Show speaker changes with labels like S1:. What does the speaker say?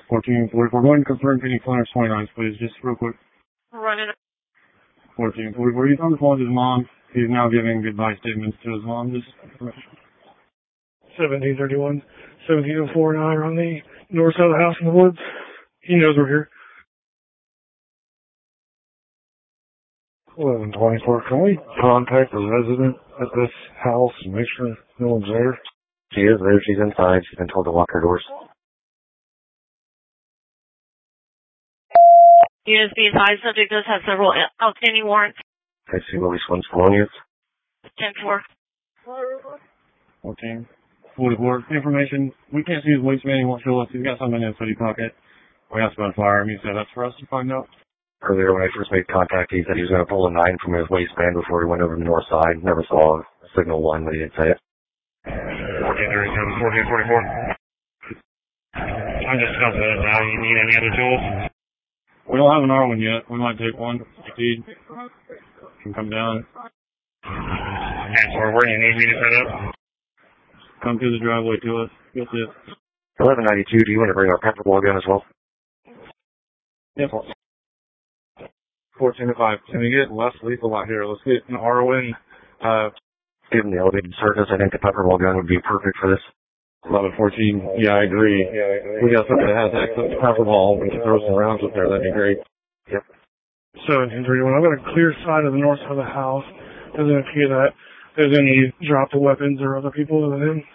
S1: 1444, going to confirm any Flanders 29, please, just real quick.
S2: Running.
S1: 1444, he's on the phone with his mom. He's now giving goodbye statements to his mom. Just
S3: 1731, 1704 and I are on the north side of the house in the woods. He knows we're here.
S4: 1124, can we contact the resident at this house and make sure no one's there?
S5: She is there. She's inside. She's been told to lock her doors.
S2: Units be advised, subject does have several outstanding warrants.
S5: I see Louis Swims Colonius.
S2: 10-4.
S1: 1444, information. We can't see his waistband. He won't show us. He's got something in his hoodie pocket. We asked about fire him. He said that's for us to find out.
S5: Earlier when I first made contact, he said he was going to pull a 9 from his waistband before he went over to the north side. Never saw a signal 1, but he did say it.
S1: 1437, 1444. I'm just confident now. You need any other tools? We don't have an R1 yet. We might take one. Speed. Can come down. Where do you need me to set up? Come to the driveway to us. That's it.
S5: 1192, do you want to bring our pepper ball gun as well?
S1: Yep. 1405. Can we get less lethal out here? Let's get an R1.
S5: Given the elevated surface, I think the pepper ball gun would be perfect for this.
S1: 1114. Yeah, I agree. We got something that has access to pepper ball. We can throw some rounds up there. That'd be great.
S5: Yep.
S3: 1731, I've got a clear side of the north side of the house. Doesn't appear that there's any dropped weapons or other people other than him.